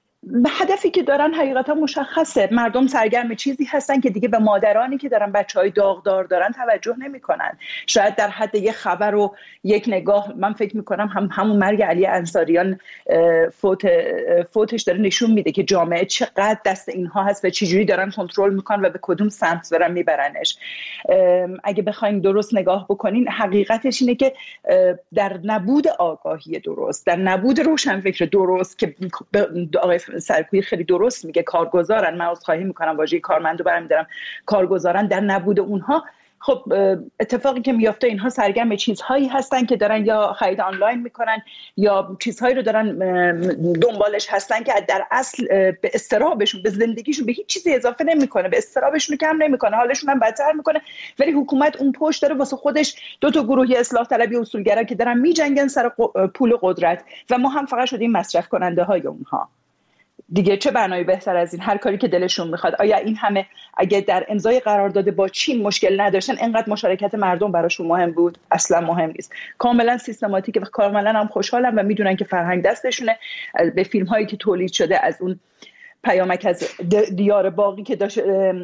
هدفی که دارن حقیقتا مشخصه. مردم سرگرم چیزی هستن که دیگه به مادرانی که دارن بچهای داغدار دارن توجه نمیکنن. شاید در حد یک خبر و یک نگاه، من فکر میکنم هم همون مرگ علی انصاریان فوت فوتش داره نشون میده که جامعه چقدر دست اینها هست و چجوری دارن کنترل میکنن و به کدوم سمت دارن میبرنش. اگه بخواید درست نگاه بکنین، حقیقتش اینه که در نبود آگاهی درست، در نبود روشنفکر درست که آقای سرکویی خیلی درست میگه کارگزارن، من عذرخواهی میکنم واژه کارمندو برمی‌دارم، کارگزارن، در نبود اونها خب اتفاقی که میفته اینها سرگرم چیزهایی هستن که دارن یا خرید آنلاین میکنن یا چیزهایی رو دارن دنبالش هستن که در اصل به استرابشون، به زندگیشون به هیچ چیزی اضافه نمیکنه، به استرابشون کم نمیکنه، حالشون هم بدتر میکنه. ولی حکومت اون پشت داره واسه خودش دو تا گروهی اصلاح طلبی اصولگرا که دارن میجنگن سر پول قدرت و ما هم فقط شدیم مصرف کننده های اونها. دیگه چه برنامه‌ای بهتر از این؟ هر کاری که دلشون میخواد. آیا این همه اگه در امضای قرارداد با چین مشکل نداشتن، اینقدر مشارکت مردم براشون مهم بود؟ اصلا مهم نیست. کاملا سیستماتیکه و کاملا هم خوشحالم و میدونن که فرهنگ دستشونه. به فیلم هایی که تولید شده از اون پیامک از دیار باقی که داشت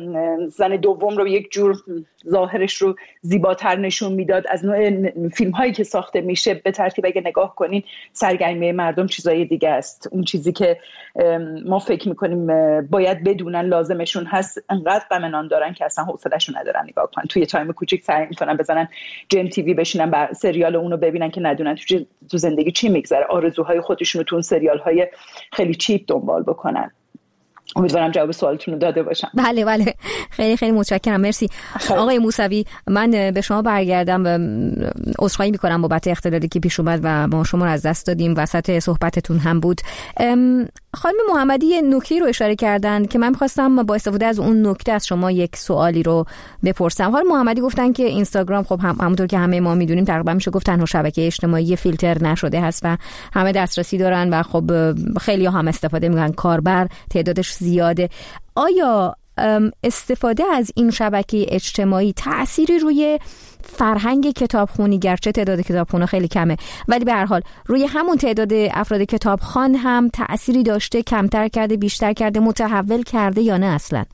زن دوم رو یک جور ظاهرش رو زیباتر نشون میداد، از نوع فیلم هایی که ساخته میشه به ترتیب اگه نگاه کنین سرگرمی مردم چیزای دیگه است. اون چیزی که ما فکر میکنیم باید بدونن لازمشون هست انقدر غم نان دارن که اصلا حوصله‌شون ندارن نگاه کنن. توی تایم کوچیک سعی میکنن بزنن جیم تیوی بشینن بر سریال اونو ببینن که ندونن تو تو زندگی چی میگذره، آرزوهای خودشون رو تو اون سریال های خیلی چیپ دنبال بکنن. امیدوارم جواب سوالتون رو داده باشم. بله بله خیلی خیلی متشکرم، مرسی. خیلی. آقای موسوی، من به شما برگردم، عذرخواهی میکنم بابت اختلالی که پیش اومد و ما شما رو از دست دادیم، وسط صحبتتون هم بود. خانم محمدی یه نکته رو اشاره کردن که من می‌خواستم با استفاده از اون نکته از شما یک سوالی رو بپرسم. خانم محمدی گفتن که اینستاگرام خب هم همونطور که همه ما میدونیم تقریبا میشه گفت تنها شبکه اجتماعی فیلتر نشده هست و همه دسترسی دارن و خب خیلی هم استفاده میکنن، کاربر تعدادش زیاده. آیا استفاده از این شبکه اجتماعی تأثیری روی فرهنگ کتابخوانی، گرچه تعداد کتابخونا خیلی کمه ولی به هر حال روی همون تعداد افراد کتابخوان هم تأثیری داشته، کمتر کرده، بیشتر کرده، متحول کرده یا نه اصلا؟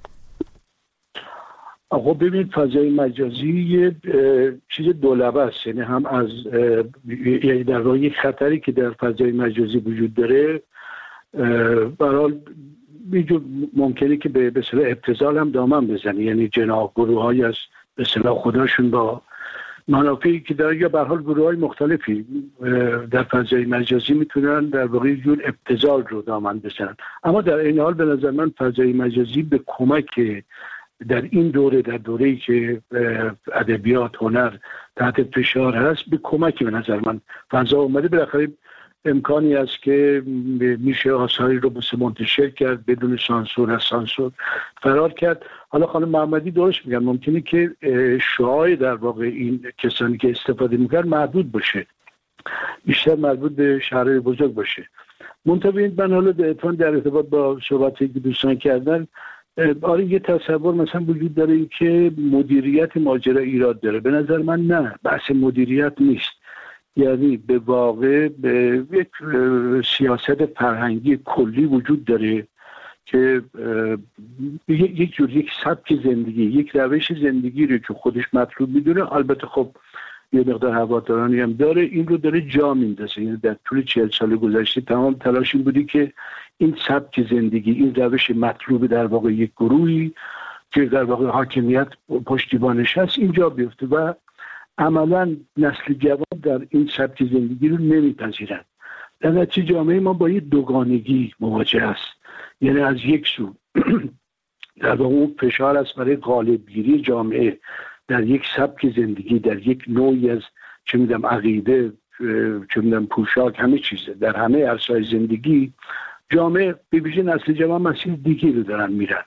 آقا ببینید فضای مجازی یه چیز دولبه است، یعنی هم از یعنی در واقع یک خطری که در فضای مجازی وجود داره برای بیجور ممکنه که به اصطلاح ابتذال هم دامن بزنه، یعنی جناح گروه‌هایی از به اصطلاح خودشون با منافعی که داره یا به هر حال گروه‌های مختلفی در فضای مجازی میتونن در واقع یک جور ابتذال رو دامن بزنن. اما در این حال به نظر من فضای مجازی به کمک در این دوره، در دوره‌ای که ادبیات هنر تحت فشار هست، به کمک به نظر من فضا اومده. بالاخره امکانی است که میشه آثاری رو بس منتشر کرد بدون سانسور، از سانسور فرار کرد. حالا خانم محمدی درست میگن، ممکنه که شعاع در واقع این کسانی که استفاده میکرد محدود باشه، بیشتر مربوط به شهرهای بزرگ باشه. منتها من حالا در ارتباط با صحبتی که دوستان کردن، آره یه تصور مثلا وجود داره که مدیریت ماجرا ایراد داره. به نظر من نه، بحث مدیریت نیست، یعنی به واقع به یک سیاست فرهنگی کلی وجود داره که یک جور یک سبک زندگی، یک روش زندگی رو که خودش مطلوب میدونه، البته خب یه مقدار هوادارانی هم داره، این رو داره جا میندازه. یعنی در طول چهل سال گذشته تمام تلاش این بودی که این سبک زندگی، این روش مطلوب در واقع یک گروهی که در واقع حاکمیت پشتیبانش هست اینجا بیفته و عملا نسل جوان در این سبک زندگی رو نمیپذیرند. در نتیجه جامعه ما با یه دوگانگی مواجه است، یعنی از یک سو در واقع اون فشار است برای غالبگیری جامعه در یک سبک زندگی، در یک نوعی از چه میدونم عقیده، چه میدونم پوشاک، همه چیزه، در همه عرصه‌های زندگی جامعه به ویژه نسل جوان مسیر دیگی رو دارن میرن،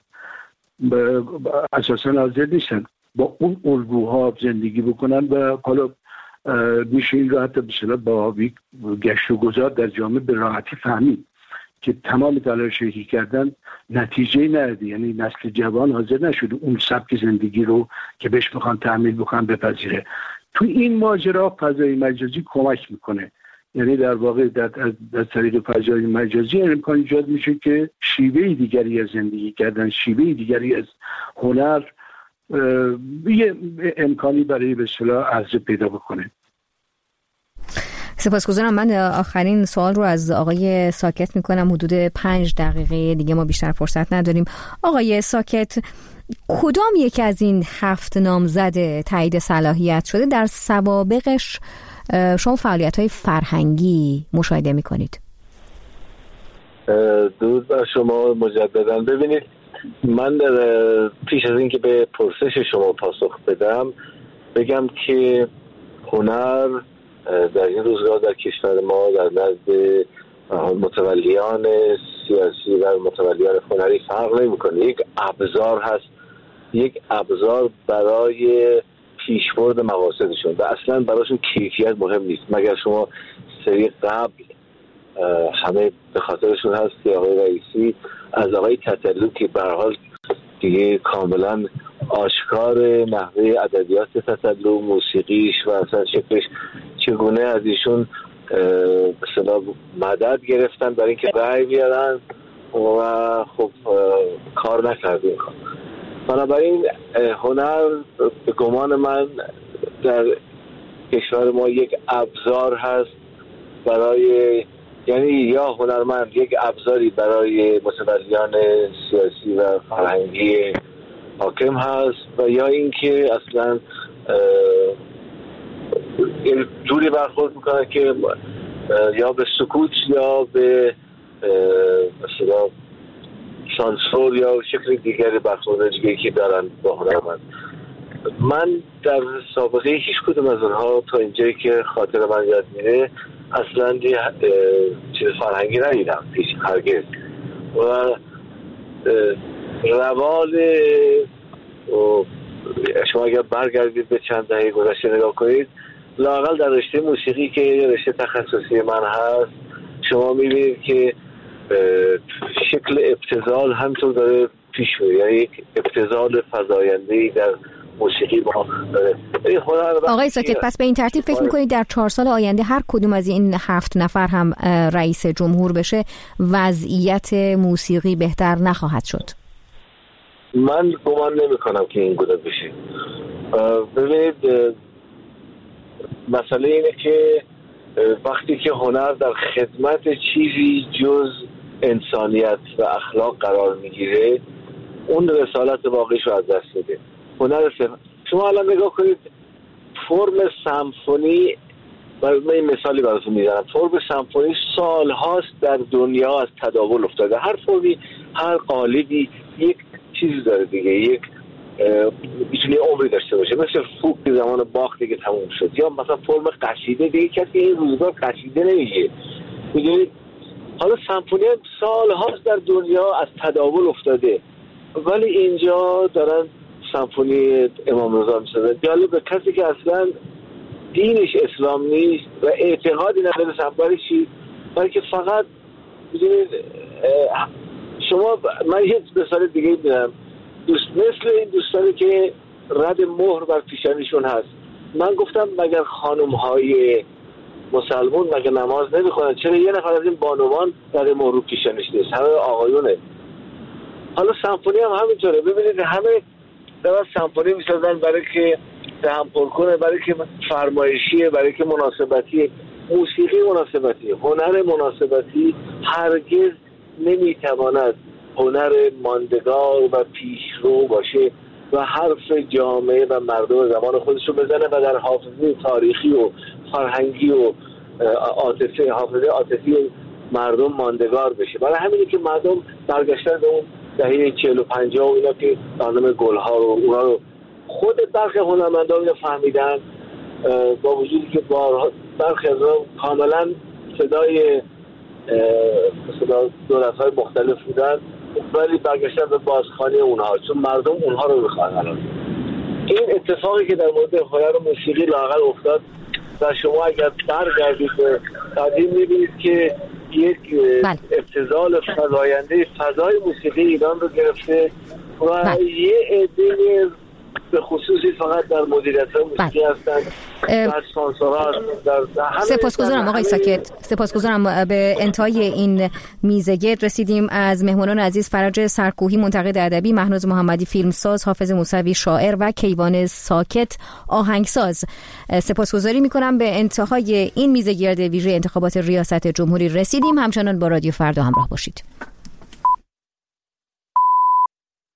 اساسا حاضر نیستن با اون الگوها زندگی بکنن و حالا میشه این رو حتی بسیار با گشت و گذار در جامعه به راحتی فهمید که تمام تلاشی که کردن نتیجه نداده. یعنی نسل جوان حاضر نشده اون سبک زندگی رو که بهش بخوان تعمیل بکنن بپذیره. تو این ماجرا فضای مجازی کمک میکنه، یعنی در واقع در, در طریق فضای مجازی امکان ایجاد میشه که شیوه دیگری از زندگی کردن، شیوه دیگری از هنر یه امکانی برای به اصطلاح عرضه پیدا بکنه. سپاسگزارم. من آخرین سوال رو از آقای ساکت میکنم، حدود پنج دقیقه دیگه ما بیشتر فرصت نداریم. آقای ساکت، کدام یکی از این هفت نامزد تایید صلاحیت شده در سوابقش شما فعالیت‌های فرهنگی مشاهده میکنید؟ درود بر شما مجددا. ببینید، من پیش از اینکه به پرسش شما پاسخ بدم بگم که هنر در این روزگار در کشور ما در نزد متولیان سیاسی و متولیان هنری فرق نمی‌کنه. یک ابزار هست، یک ابزار برای پیشبرد مقاصدشون و اصلا براشون کیفیت مهم نیست، مگر شما سری قبل همه به خاطرشون هست که آقای رئیسی از آقای تتلو که به هر حال دیگه کاملا آشکار نحوه ادبیات تتلو، موسیقیش و اصلا شکلش چگونه از ایشون به اصطلاح مدد گرفتن برای اینکه رأی بیارن و خب کار نکردیم. بنابراین هنر به گمان من در کشور ما یک ابزار هست برای، یعنی یا هنرمند یک ابزاری برای متولیان سیاسی و فرهنگی حاکم هست و یا اینکه اصلا جوری برخورد میکنه که یا به سکوت یا به مثلا سانسور یا شکل دیگری برخورد دیگری که دارن با هنرمند. من در سابقه هیچ کدوم از اونها تا اینجایی که خاطر من یاد میره اصلا چیز فرهنگی ندیدم، هیچ هرگز. و روال شما اگر برگردید به چند دهه گذشته نگاه کنید، لااقل در رشته موسیقی که رشته تخصصی من هست، شما میبینید که شکل ابتذال همینطور داره پیش میره، یعنی یک ابتذال فزاینده‌ای در موسیقی ما داره. آقای ساکت، پس به این ترتیب فکر میکنید در چهار سال آینده هر کدوم از این هفت نفر هم رئیس جمهور بشه وضعیت موسیقی بهتر نخواهد شد؟ من گمان نمی کنم که این گونه بشه. ببینید، مسئله اینه که وقتی که هنر در خدمت چیزی جز انسانیت و اخلاق قرار میگیره، اون رسالت واقعیش رو از دست میده. هنر سف... شما الان نگاه کنید، فرم سمفونی، من این مثالی براتون میزنم، فرم سمفونی سال هاست در دنیا از تداول افتاده. هر فرمی، هر قالبی یک چیزی داره دیگه، یک میتونه عمری داشته باشه. مثل فوق که زمان باخ دیگه تموم شد، یا مثلا فرم قصیده دیگه کسی این روزگار قصیده نمیگه. میدونید، حالا سمفونی هم سال هاست در دنیا از تداول افتاده، ولی اینجا دارن سمفونی امام رضا میسازن. جالبه، کسی که اصلا دینش اسلام نیست و اعتقادی نداره سمفونی چی، بلکه فقط میدونید شما، من یه مثال دیگه میدم، دوست مثل این دوستانی که رد مهر بر پیشانیشون هست. من گفتم مگر خانم های مسلمون مگر نماز نمیخونن؟ چرا یه نفر از این بانوان رد مهر رو پیشانیش نیست؟ همه آقایونه. حالا سمفونی هم همینطوره. ببینید، همه دارن سمفونی میسازن برای که دهن پر کنه، برای که فرمایشیه، برای که مناسبتیه. موسیقی مناسبتی، هنر مناسبتی هرگز نمیتواند هنر ماندگار و پیشرو باشه و حرف جامعه و مردم زمان خودش رو بزنه و در حافظه تاریخی و فرهنگی و عاطفی، حافظه عاطفی مردم ماندگار بشه. برای همینه که مردم برگشتن به اون دهه چهل و پنجاه و اینا که برنامه گلها رو اونا رو خود برخی هنرمندان رو فهمیدن، با وجودی که بارها برخی از اونها کاملا صدای صدا دولت‌های مختلف بودن، ولی برگشتن به بازخوانی اونها، چون مردم اونها رو می‌خوان. این اتفاقی که در مورد هنر موسیقی لااقل افتاد و شما اگر برگردید به قدیم می‌بینید که یک ابتذال فزاینده فضای موسیقی ایران رو گرفته و بله. یه عده به خصوصی فقط در مدیریت‌های موسیقی هستند، در سانسورها هستند. سپاسگزارم آقای ساکت، سپاسگزارم. به انتهای این میزه گرد رسیدیم. از مهمانان عزیز فرج سرکوهی منتقد ادبی، مهناز محمدی فیلمساز، حافظ موسوی شاعر و کیوان ساکت آهنگساز سپاسگزاری می‌کنم. به انتهای این میزه گرد ویژه انتخابات ریاست جمهوری رسیدیم. همچنان با رادیو فردا همراه باشید.